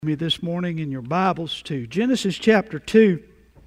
Me this morning in your Bibles to Genesis chapter 2.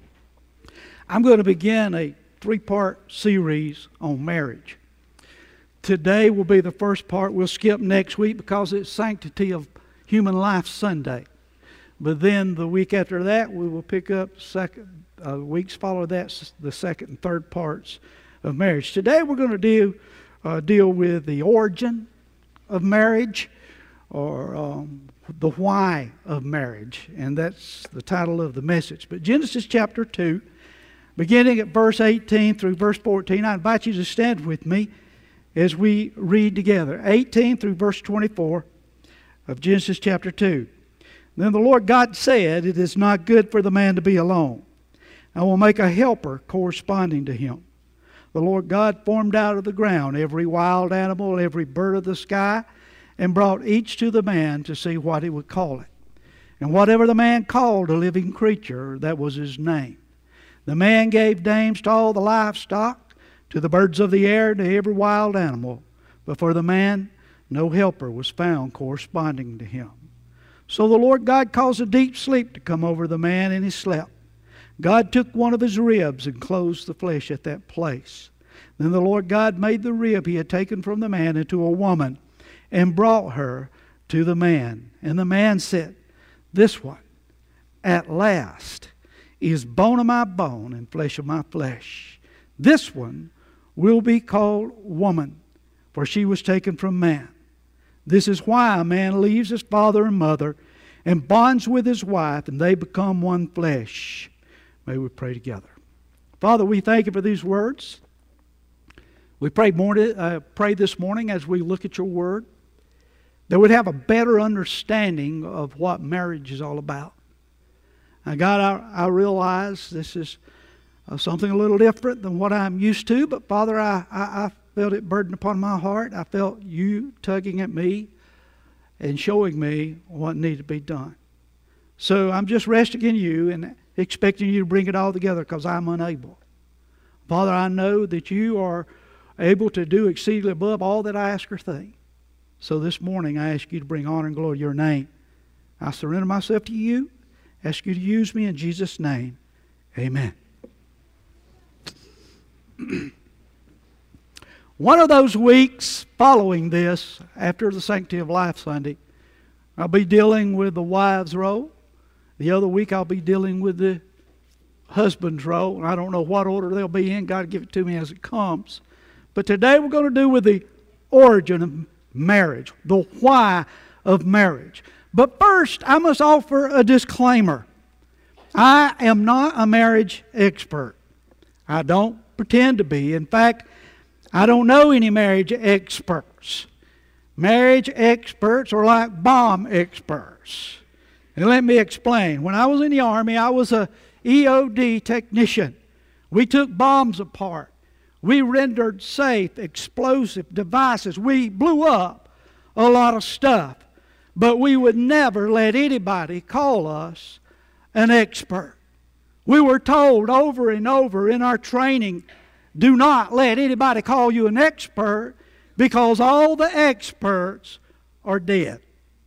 I'm going to begin a three-part series on marriage. Today will be the first part. We'll skip next week because it's Sanctity of Human Life Sunday. But then the week after that, we will pick up weeks follow that, the second and third parts of marriage. Today we're going to deal with the origin of marriage, or the why of marriage, and that's the title of the message. But Genesis chapter 2, beginning at verse 18 through verse 14, I invite you to stand with me as we read together. 18 through verse 24 of Genesis chapter 2. Then the Lord God said, "It is not good for the man to be alone. I will make a helper corresponding to him." The Lord God formed out of the ground every wild animal, every bird of the sky, and brought each to the man to see what he would call it. And whatever the man called a living creature, that was his name. The man gave names to all the livestock, to the birds of the air, to every wild animal. But for the man, no helper was found corresponding to him. So the Lord God caused a deep sleep to come over the man, and he slept. God took one of his ribs and closed the flesh at that place. Then the Lord God made the rib he had taken from the man into a woman, and brought her to the man. And the man said, "This one, at last, is bone of my bone and flesh of my flesh. This one will be called woman, for she was taken from man. This is why a man leaves his father and mother and bonds with his wife, and they become one flesh." May we pray together. Father, we thank you for these words. We pray this morning as we look at your word, that we'd have a better understanding of what marriage is all about. Now, God, I realize this is something a little different than what I'm used to, but Father, I felt it burdened upon my heart. I felt you tugging at me and showing me what needed to be done. So I'm just resting in you and expecting you to bring it all together, because I'm unable. Father, I know that you are able to do exceedingly above all that I ask or think. So this morning I ask you to bring honor and glory to your name. I surrender myself to you. Ask you to use me in Jesus' name. Amen. One of those weeks following this, after the Sanctity of Life Sunday, I'll be dealing with the wives' role. The other week I'll be dealing with the husband's role. And I don't know what order they'll be in. God give it to me as it comes. But today we're going to do with the origin of marriage, the why of marriage. But first, I must offer a disclaimer. I am not a marriage expert. I don't pretend to be. In fact, I don't know any marriage experts. Marriage experts are like bomb experts. And let me explain. When I was in the Army, I was a EOD technician. We took bombs apart. We rendered safe explosive devices. We blew up a lot of stuff. But we would never let anybody call us an expert. We were told over and over in our training, do not let anybody call you an expert, because all the experts are dead.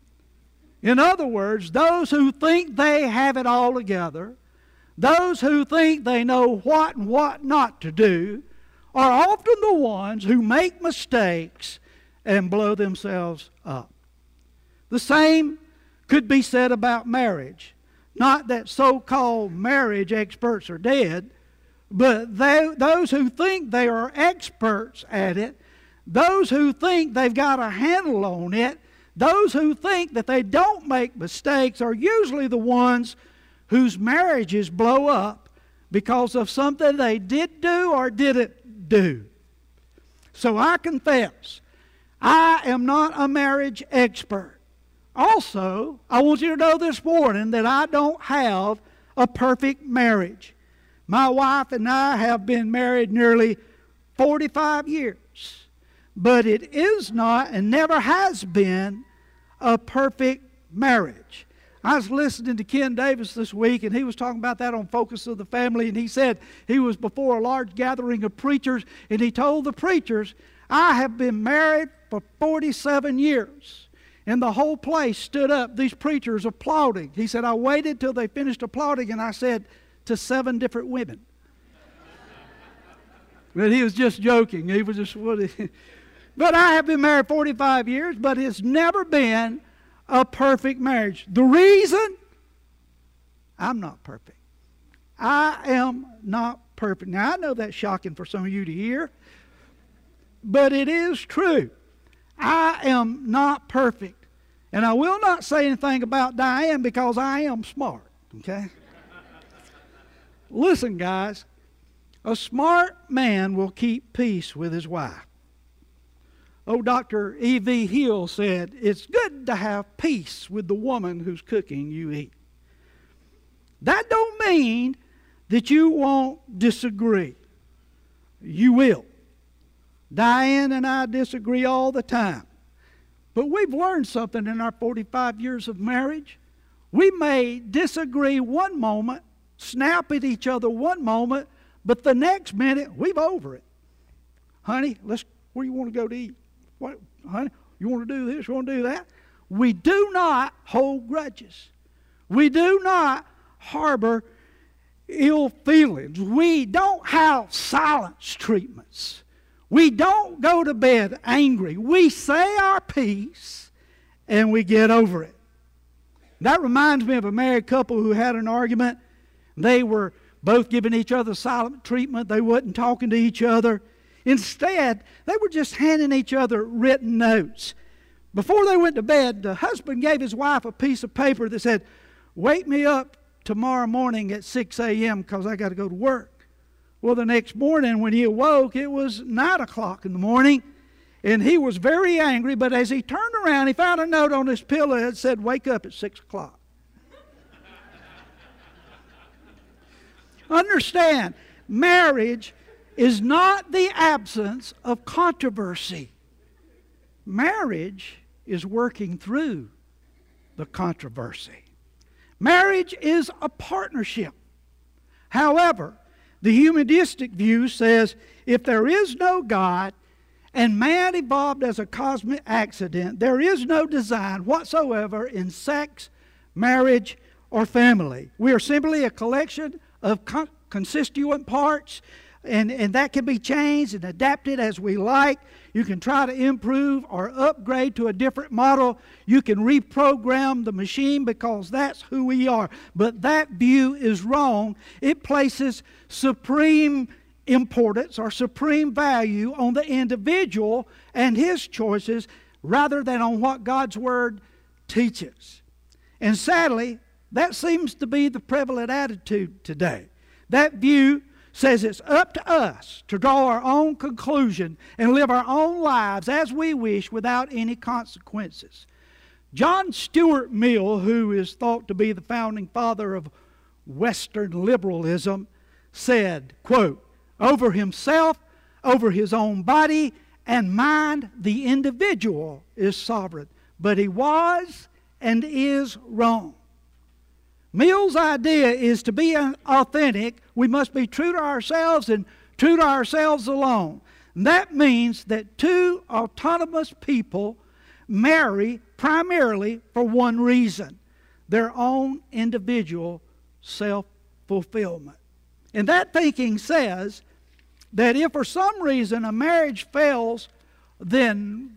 In other words, those who think they have it all together, those who think they know what and what not to do, are often the ones who make mistakes and blow themselves up. The same could be said about marriage. Not that so-called marriage experts are dead, but those who think they are experts at it, those who think they've got a handle on it, those who think that they don't make mistakes are usually the ones whose marriages blow up because of something they did do or didn't do. So I confess, I am not a marriage expert. Also, I want you to know this morning that I don't have a perfect marriage. My wife and I have been married nearly 45 years. But it is not and never has been a perfect marriage. I was listening to Ken Davis this week, and he was talking about that on Focus of the Family, and he said he was before a large gathering of preachers, and he told the preachers, "I have been married for 47 years. And the whole place stood up, these preachers applauding. He said, I waited till they finished applauding, and I said to 7 different women. But he was just joking. He was just, but I have been married 45 years, but it's never been a perfect marriage. The reason? I'm not perfect. I am not perfect. Now, I know that's shocking for some of you to hear, but it is true. I am not perfect. And I will not say anything about Diane because I am smart, okay? Listen, guys, a smart man will keep peace with his wife. Oh, Dr. E.V. Hill said, it's good to have peace with the woman whose cooking you eat. That don't mean that you won't disagree. You will. Diane and I disagree all the time. But we've learned something in our 45 years of marriage. We may disagree one moment, snap at each other one moment, but the next minute, we've over it. Honey, where you want to go to eat? What, honey, you want to do this, you want to do that? We do not hold grudges. We do not harbor ill feelings. We don't have silence treatments. We don't go to bed angry. We say our piece and we get over it. That reminds me of a married couple who had an argument. They were both giving each other silent treatment. They wasn't talking to each other. Instead, they were just handing each other written notes. Before they went to bed, the husband gave his wife a piece of paper that said, wake me up tomorrow morning at 6 a.m. because I got to go to work. Well, the next morning when he awoke, it was 9 o'clock in the morning, and he was very angry, but as he turned around, he found a note on his pillow that said, wake up at 6 o'clock. Understand, marriage is not the absence of controversy. Marriage is working through the controversy. Marriage is a partnership. However, the humanistic view says if there is no God and man evolved as a cosmic accident, there is no design whatsoever in sex, marriage, or family. We are simply a collection of constituent parts, and that can be changed and adapted as we like. You can try to improve or upgrade to a different model. You can reprogram the machine because that's who we are. But that view is wrong. It places supreme importance or supreme value on the individual and his choices rather than on what God's Word teaches. And sadly, that seems to be the prevalent attitude today. That view says it's up to us to draw our own conclusion and live our own lives as we wish without any consequences. John Stuart Mill, who is thought to be the founding father of Western liberalism, said, quote, over himself, over his own body and mind, the individual is sovereign. But he was and is wrong. Mill's idea is to be authentic, we must be true to ourselves and true to ourselves alone. And that means that two autonomous people marry primarily for one reason, their own individual self-fulfillment. And that thinking says that if for some reason a marriage fails, then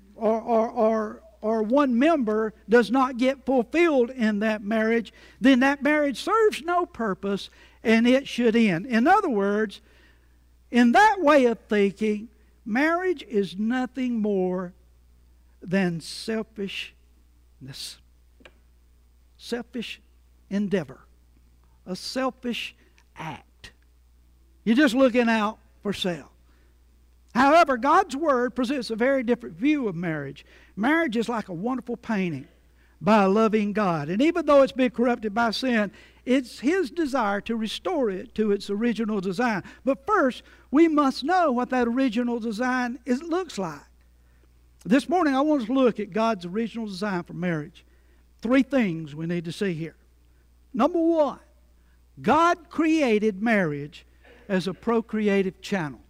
or one member does not get fulfilled in that marriage, then that marriage serves no purpose and it should end. In other words, in that way of thinking, marriage is nothing more than selfishness, selfish endeavor, a selfish act. You're just looking out for self. However, God's Word presents a very different view of marriage. Marriage is like a wonderful painting by a loving God. And even though it's been corrupted by sin, it's His desire to restore it to its original design. But first, we must know what that original design looks like. This morning, I want us to look at God's original design for marriage. 3 things we need to see here. Number 1, God created marriage as a procreative channel.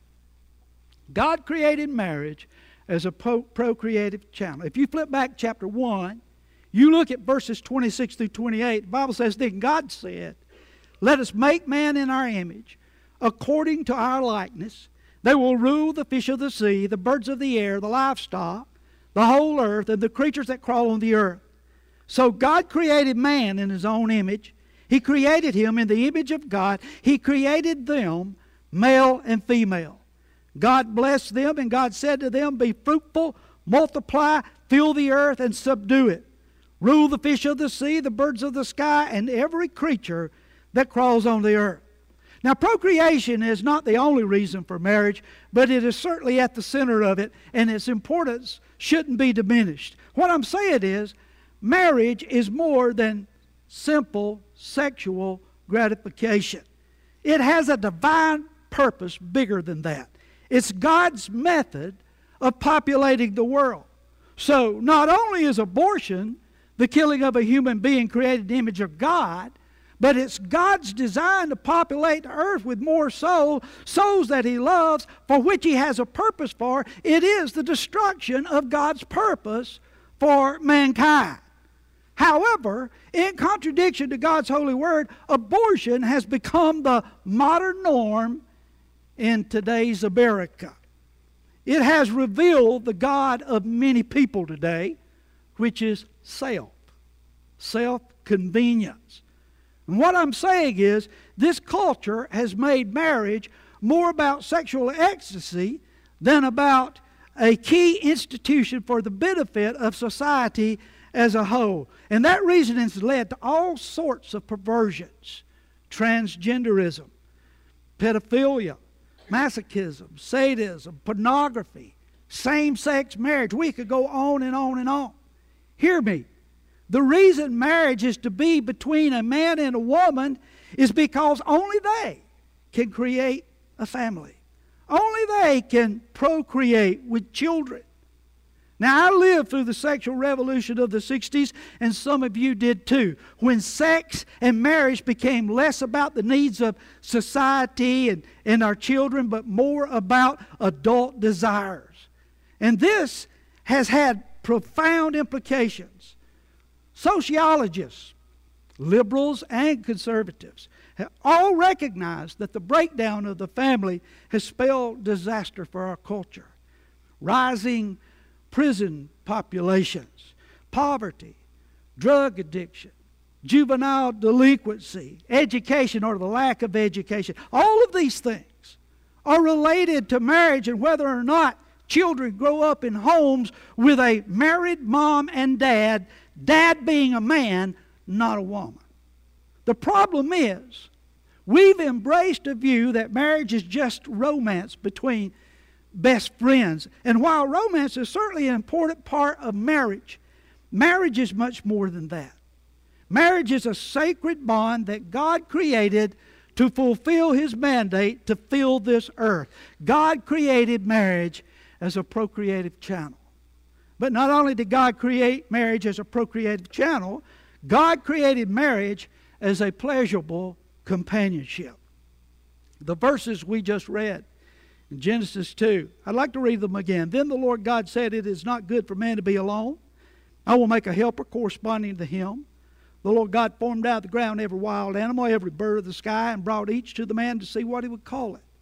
God created marriage as a procreative channel. If you flip back chapter 1 You look at verses 26 through 28, the Bible says, then God said, let us make man in our image, according to our likeness. They will rule the fish of the sea, the birds of the air, the livestock, the whole earth, and the creatures that crawl on the earth. So God created man in His own image. He created him in the image of God. He created them, male and female. God blessed them, and God said to them, be fruitful, multiply, fill the earth, and subdue it. Rule the fish of the sea, the birds of the sky, and every creature that crawls on the earth. Now, procreation is not the only reason for marriage, but it is certainly at the center of it, and its importance shouldn't be diminished. What I'm saying is, marriage is more than simple sexual gratification. It has a divine purpose bigger than that. It's God's method of populating the world. So, not only is abortion the killing of a human being created in the image of God, but it's God's design to populate the earth with more souls that He loves, for which He has a purpose for. It is the destruction of God's purpose for mankind. However, in contradiction to God's holy word, abortion has become the modern norm in today's America. It has revealed the God of many people today, which is self-convenience. And what I'm saying is, this culture has made marriage more about sexual ecstasy than about a key institution for the benefit of society as a whole. And that reason has led to all sorts of perversions: transgenderism, pedophilia, masochism, sadism, pornography, same-sex marriage. We could go on and on and on. Hear me. The reason marriage is to be between a man and a woman is because only they can create a family. Only they can procreate with children. Now, I lived through the sexual revolution of the 60s, and some of you did too, when sex and marriage became less about the needs of society and our children, but more about adult desires. And this has had profound implications. Sociologists, liberals and conservatives, have all recognized that the breakdown of the family has spelled disaster for our culture. Rising prison populations, poverty, drug addiction, juvenile delinquency, education or the lack of education. All of these things are related to marriage and whether or not children grow up in homes with a married mom and dad, dad being a man, not a woman. The problem is, we've embraced a view that marriage is just romance between best friends. And while romance is certainly an important part of marriage, marriage is much more than that. Marriage is a sacred bond that God created to fulfill His mandate to fill this earth. God created marriage as a procreative channel. But not only did God create marriage as a procreative channel, God created marriage as a pleasurable companionship. The verses we just read in Genesis 2, I'd like to read them again. Then the Lord God said, it is not good for man to be alone. I will make a helper corresponding to him. The Lord God formed out of the ground every wild animal, every bird of the sky, and brought each to the man to see what he would call it.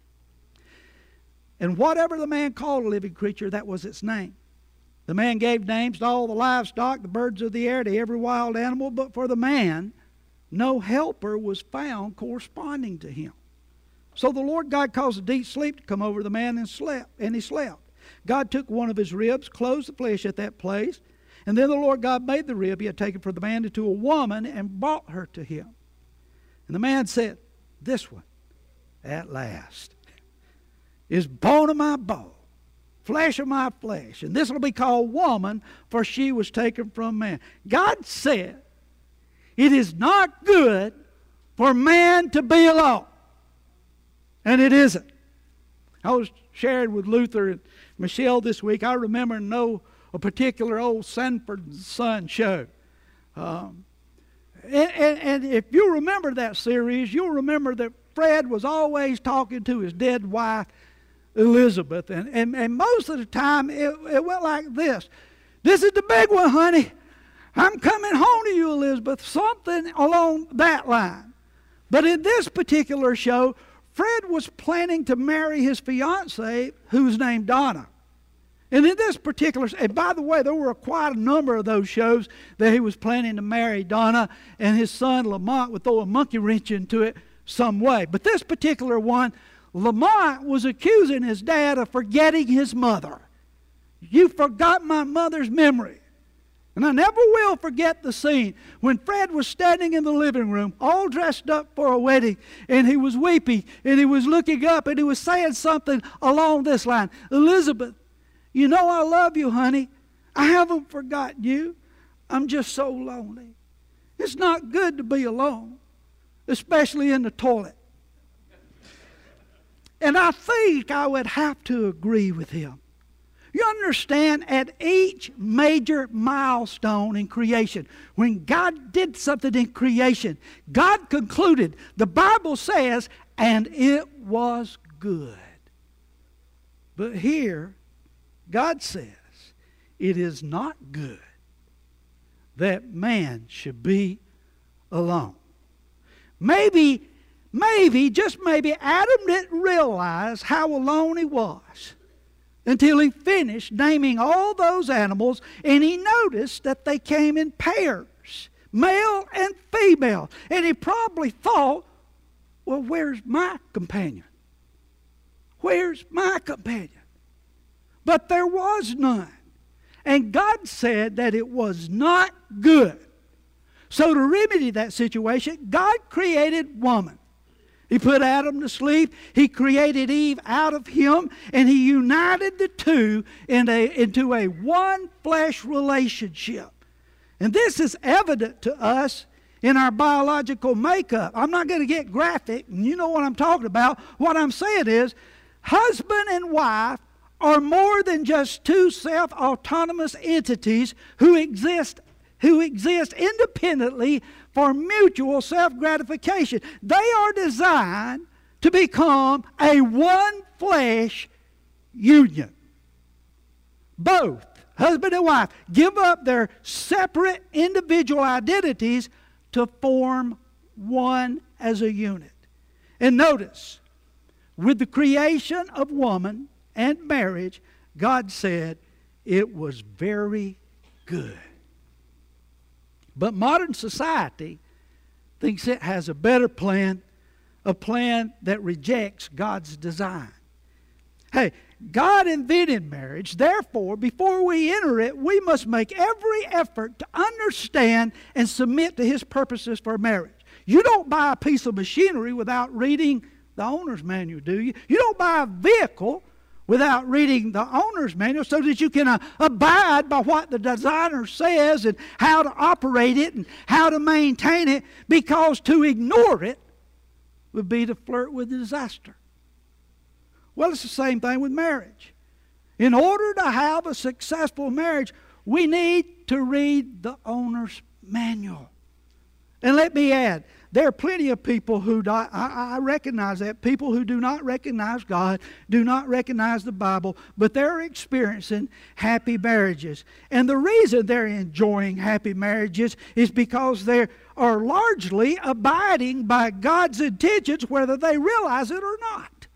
And whatever the man called a living creature, that was its name. The man gave names to all the livestock, the birds of the air, to every wild animal, but for the man, no helper was found corresponding to him. So the Lord God caused a deep sleep to come over the man, and he slept. God took one of his ribs, closed the flesh at that place, and then the Lord God made the rib he had taken from the man into a woman and brought her to him. And the man said, this one, at last, is bone of my bone, flesh of my flesh, and this will be called woman, for she was taken from man. God said, it is not good for man to be alone. And it isn't. I was sharing with Luther and Michelle this week. I remember a particular old Sanford and Son show. And if you remember that series, you'll remember that Fred was always talking to his dead wife, Elizabeth. And most of the time, it went like this. This is the big one, honey. I'm coming home to you, Elizabeth. Something along that line. But in this particular show, Fred was planning to marry his fiancée, who's named Donna. And in this particular, and by the way, there were quite a number of those shows that he was planning to marry Donna, and his son Lamont would throw a monkey wrench into it some way. But this particular one, Lamont was accusing his dad of forgetting his mother. You forgot my mother's memory. And I never will forget the scene when Fred was standing in the living room, all dressed up for a wedding, and he was weeping, and he was looking up, and he was saying something along this line. Elizabeth, you know I love you, honey. I haven't forgotten you. I'm just so lonely. It's not good to be alone, especially in the toilet. And I think I would have to agree with him. You understand, at each major milestone in creation, when God did something in creation, God concluded, the Bible says, and it was good. But here, God says, it is not good that man should be alone. Maybe, just maybe, Adam didn't realize how alone he was until he finished naming all those animals, and he noticed that they came in pairs, male and female. And he probably thought, well, where's my companion? Where's my companion? But there was none. And God said that it was not good. So to remedy that situation, God created woman. He put Adam to sleep. He created Eve out of him, and he united the two into a one flesh relationship. And this is evident to us in our biological makeup. I'm not going to get graphic, and you know what I'm talking about. What I'm saying is, husband and wife are more than just two self-autonomous entities who exist independently for mutual self-gratification. They are designed to become a one flesh union. Both, husband and wife, give up their separate individual identities to form one as a unit. And notice, with the creation of woman and marriage, God said it was very good. But modern society thinks it has a better plan, a plan that rejects God's design. Hey, God invented marriage. Therefore, before we enter it, we must make every effort to understand and submit to His purposes for marriage. You don't buy a piece of machinery without reading the owner's manual, do you? You don't buy a vehicle without reading the owner's manual so that you can abide by what the designer says and how to operate it and how to maintain it, because to ignore it would be to flirt with disaster. Well, it's the same thing with marriage. In order to have a successful marriage, we need to read the owner's manual. And let me add, there are plenty of people who, I recognize that, people who do not recognize God, do not recognize the Bible, but they're experiencing happy marriages. And the reason they're enjoying happy marriages is because they are largely abiding by God's intentions, whether they realize it or not.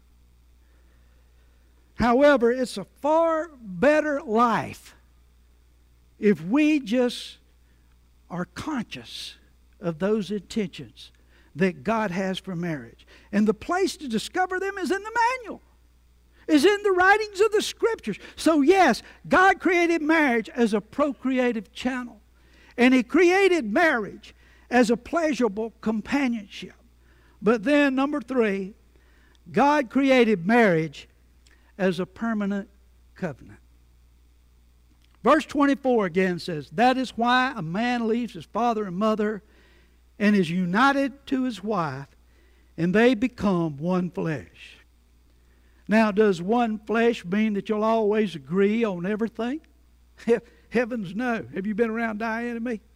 However, it's a far better life if we just are conscious of those intentions that God has for marriage. And the place to discover them is in the manual, is in the writings of the Scriptures. So yes, God created marriage as a procreative channel. And He created marriage as a pleasurable companionship. But then, number 3, God created marriage as a permanent covenant. Verse 24 again says, "That is why a man leaves his father and mother and is united to his wife, and they become one flesh." Now, does one flesh mean that you'll always agree on everything? Heavens no. Have you been around Diane and me?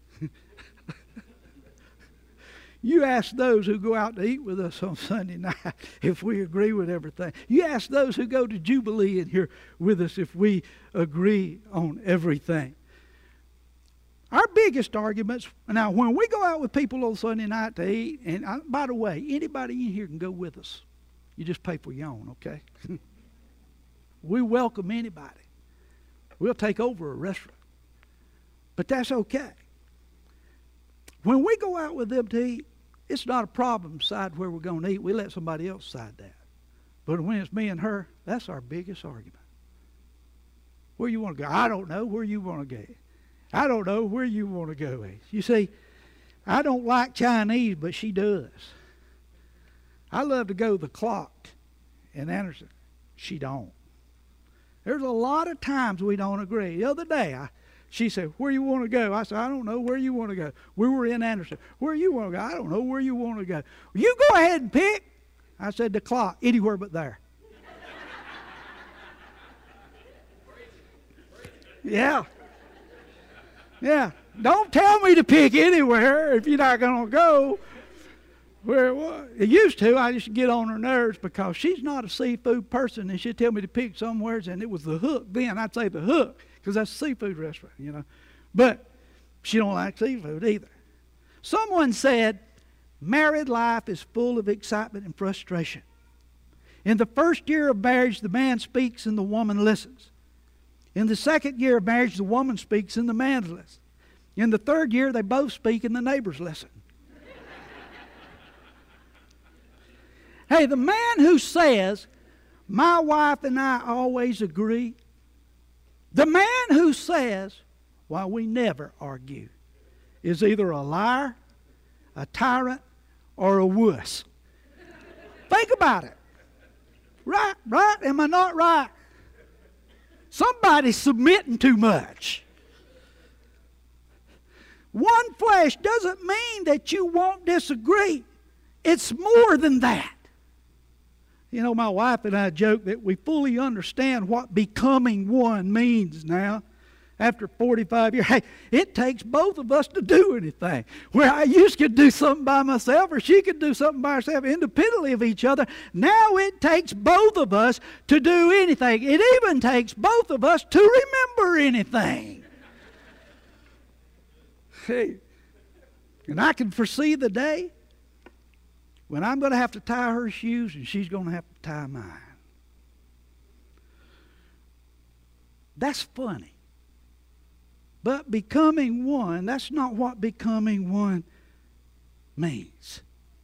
You ask those who go out to eat with us on Sunday night if we agree with everything. You ask those who go to Jubilee in here with us if we agree on everything. Our biggest arguments, now when we go out with people on Sunday night to eat, and by the way, anybody in here can go with us. You just pay for your own, okay? We welcome anybody. We'll take over a restaurant. But that's okay. When we go out with them to eat, it's not a problem to decide where we're going to eat. We let somebody else decide that. But when it's me and her, that's our biggest argument. Where you want to go? I don't know. Where you want to go? I don't know where you want to go. You see, I don't like Chinese, but she does. I love to go to the Clock in Anderson. She don't. There's a lot of times we don't agree. The other day, she said, where you want to go? I said, I don't know where you want to go. We were in Anderson. Where you want to go? I don't know where you want to go. You go ahead and pick. I said, the Clock, anywhere but there. Yeah. Yeah. Don't tell me to pick anywhere if you're not going to go. Where it used to, I used to get on her nerves because she's not a seafood person, and she'd tell me to pick somewhere, and it was the Hook. Then I'd say the Hook because that's a seafood restaurant, you know. But she don't like seafood either. Someone said, married life is full of excitement and frustration. In the first year of marriage, the man speaks and the woman listens. In the second year of marriage, the woman speaks and the man listens. In the third year, they both speak and the neighbors listen. Hey, the man who says, my wife and I always agree, the man who says, well, we never argue, is either a liar, a tyrant, or a wuss. Think about it. Right? Am I not right? Somebody's submitting too much. One flesh doesn't mean that you won't disagree. It's more than that. You know, my wife and I joke that we fully understand what becoming one means now. After 45 years, hey, it takes both of us to do anything. Where I used to do something by myself or she could do something by herself independently of each other, now it takes both of us to do anything. It even takes both of us to remember anything. Hey, and I can foresee the day when I'm going to have to tie her shoes and she's going to have to tie mine. That's funny. But becoming one, that's not what becoming one means.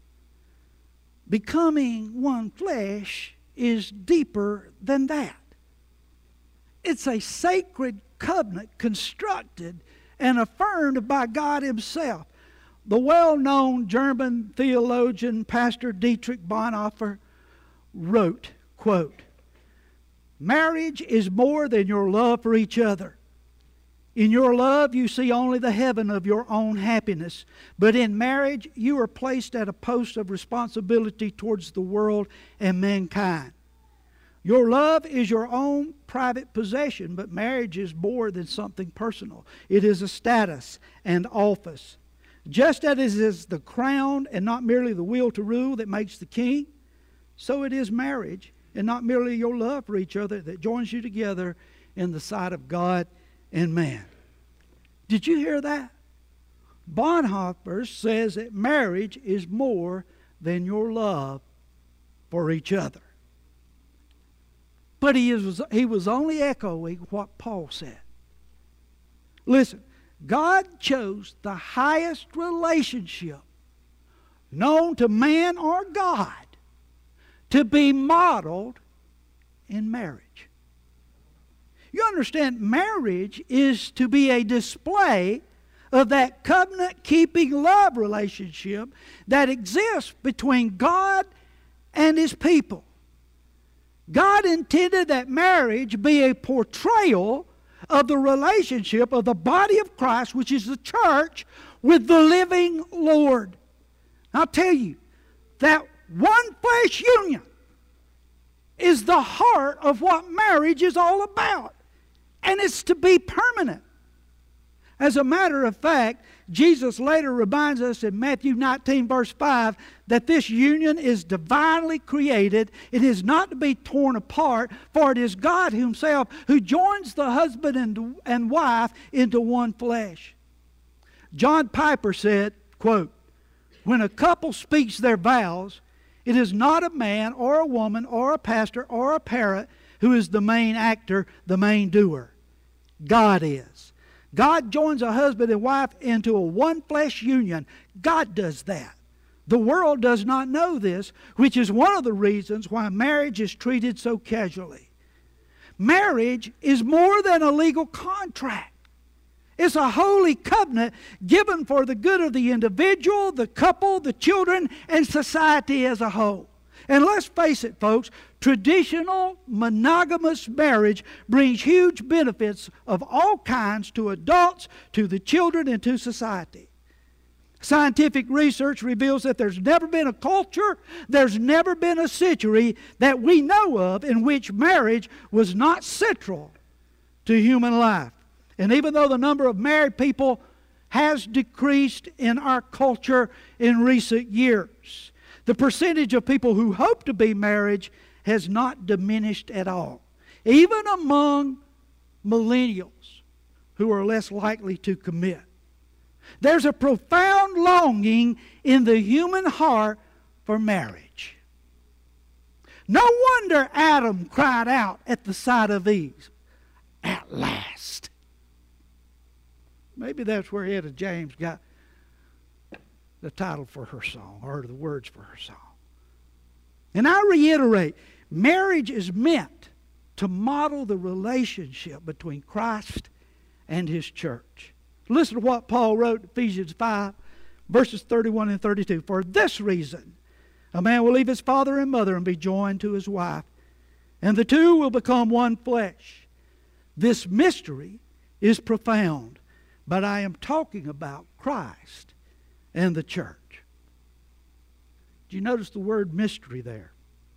Becoming one flesh is deeper than that. It's a sacred covenant constructed and affirmed by God Himself. The well-known German theologian, Pastor Dietrich Bonhoeffer, wrote, quote, marriage is more than your love for each other. In your love, you see only the heaven of your own happiness. But in marriage, you are placed at a post of responsibility towards the world and mankind. Your love is your own private possession, but marriage is more than something personal. It is a status and office. Just as it is the crown and not merely the will to rule that makes the king, so it is marriage and not merely your love for each other that joins you together in the sight of God and man. Did you hear that? Bonhoeffer says that marriage is more than your love for each other. But he was only echoing what Paul said. Listen, God chose the highest relationship known to man or God to be modeled in marriage. You understand, marriage is to be a display of that covenant-keeping love relationship that exists between God and His people. God intended that marriage be a portrayal of the relationship of the body of Christ, which is the church, with the living Lord. I'll tell you, that one flesh union is the heart of what marriage is all about. And it's to be permanent. As a matter of fact, Jesus later reminds us in Matthew 19 verse 5 that this union is divinely created. It is not to be torn apart, for it is God Himself who joins the husband and wife into one flesh. John Piper said, quote, "When a couple speaks their vows, it is not a man or a woman or a pastor or a parent who is the main actor, the main doer. God is. God joins a husband and wife into a one flesh union. God does that. The world does not know this, which is one of the reasons why marriage is treated so casually. Marriage is more than a legal contract. It's a holy covenant given for the good of the individual, the couple, the children, and society as a whole. And let's face it, folks, traditional monogamous marriage brings huge benefits of all kinds to adults, to the children, and to society. Scientific research reveals that there's never been a culture, there's never been a century that we know of in which marriage was not central to human life. And even though the number of married people has decreased in our culture in recent years, the percentage of people who hope to be married has not diminished at all, even among millennials who are less likely to commit. There's a profound longing in the human heart for marriage. No wonder Adam cried out at the sight of Eve, "At last." Maybe that's where Etta James got the title for her song, or the words for her song. And I reiterate, marriage is meant to model the relationship between Christ and His church. Listen to what Paul wrote in Ephesians 5, verses 31 and 32. "For this reason, a man will leave his father and mother and be joined to his wife, and the two will become one flesh. This mystery is profound, but I am talking about Christ and the church." Do you notice the word mystery there?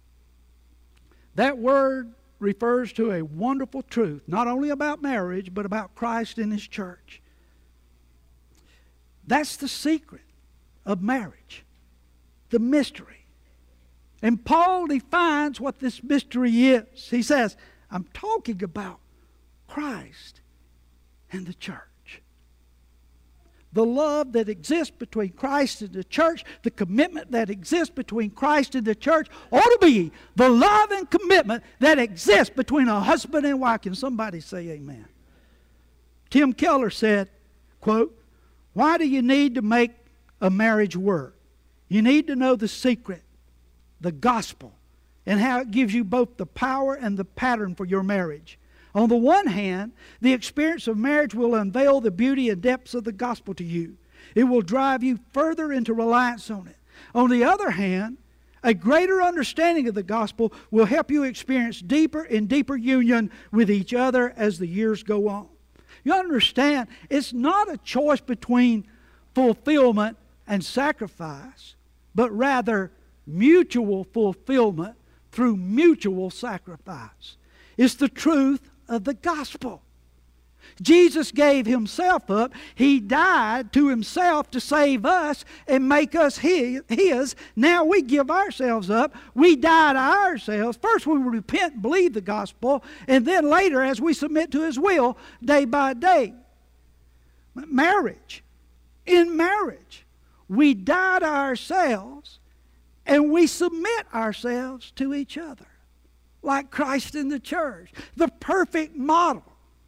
That word refers to a wonderful truth, not only about marriage, but about Christ and His church. That's the secret of marriage, the mystery. And Paul defines what this mystery is. He says, I'm talking about Christ and the church. The love that exists between Christ and the church, the commitment that exists between Christ and the church ought to be the love and commitment that exists between a husband and wife. Can somebody say amen? Tim Keller said, quote, "Why do you need to make a marriage work? You need to know the secret, the gospel, and how it gives you both the power and the pattern for your marriage. On the one hand, the experience of marriage will unveil the beauty and depths of the gospel to you. It will drive you further into reliance on it. On the other hand, a greater understanding of the gospel will help you experience deeper and deeper union with each other as the years go on." You understand, it's not a choice between fulfillment and sacrifice, but rather mutual fulfillment through mutual sacrifice. It's the truth of the gospel. Jesus gave Himself up. He died to Himself to save us and make us His. Now we give ourselves up. We die to ourselves. First we repent and believe the gospel, and then later as we submit to His will day by day. Marriage. In marriage, we die to ourselves and we submit ourselves to each other, like Christ in the church. The perfect model.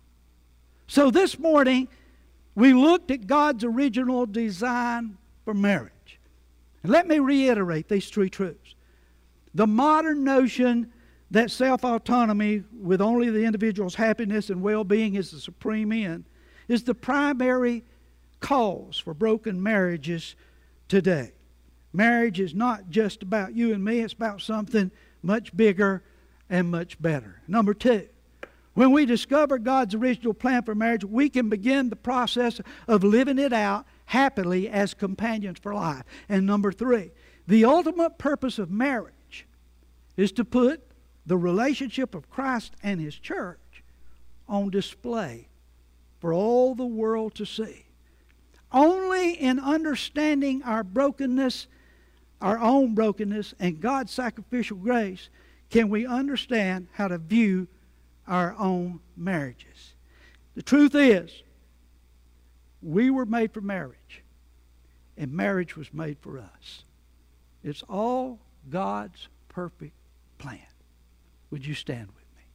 So this morning, we looked at God's original design for marriage. And let me reiterate these three truths. The modern notion that self-autonomy with only the individual's happiness and well-being is the supreme end is the primary cause for broken marriages today. Marriage is not just about you and me, it's about something much bigger and much better. Number two, when we discover God's original plan for marriage, we can begin the process of living it out happily as companions for life. And number three, the ultimate purpose of marriage is to put the relationship of Christ and His church on display for all the world to see. Only in understanding our brokenness, our own brokenness, and God's sacrificial grace can we understand how to view our own marriages. The truth is, We were made for marriage, and marriage was made for us. It's all God's perfect plan. Would you stand with me?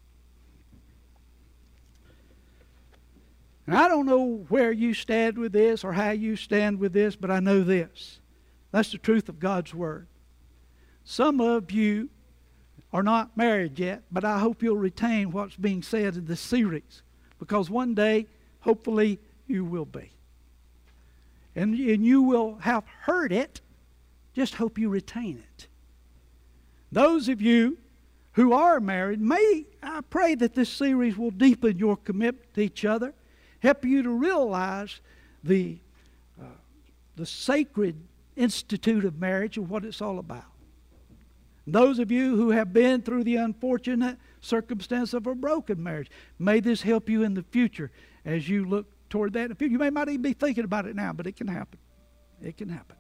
And I don't know where you stand with this or how you stand with this, but I know this. That's the truth of God's Word. Some of you are not married yet, but I hope you'll retain what's being said in this series, because one day, hopefully, you will be. And you will have heard it. Just hope you retain it. Those of you who are married, I pray that this series will deepen your commitment to each other, help you to realize the sacred institute of marriage and what it's all about. Those of you who have been through the unfortunate circumstance of a broken marriage, may this help you in the future as you look toward that in the future. You may not even be thinking about it now, but it can happen. It can happen.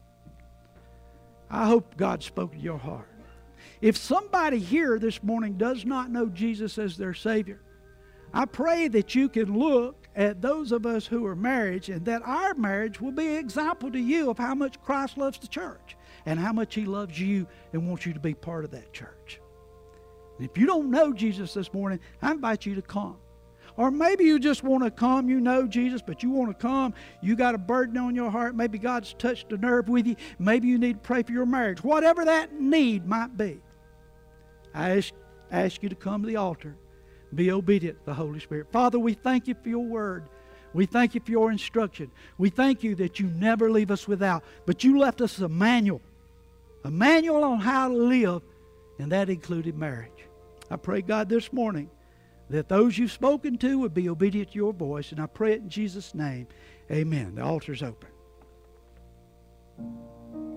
I hope God spoke to your heart. If somebody here this morning does not know Jesus as their Savior, I pray that you can look at those of us who are married, and that our marriage will be an example to you of how much Christ loves the church and how much He loves you and wants you to be part of that church. And if you don't know Jesus this morning, I invite you to come. Or maybe you just want to come, you know Jesus, but you want to come, you got a burden on your heart, maybe God's touched a nerve with you, maybe you need to pray for your marriage. Whatever that need might be, I ask you to come to the altar. Be obedient to the Holy Spirit. Father, we thank you for your word. We thank you for your instruction. We thank you that you never leave us without, but you left us a manual on how to live, and that included marriage. I pray, God, this morning that those you've spoken to would be obedient to your voice, and I pray it in Jesus' name. Amen. The altar's open.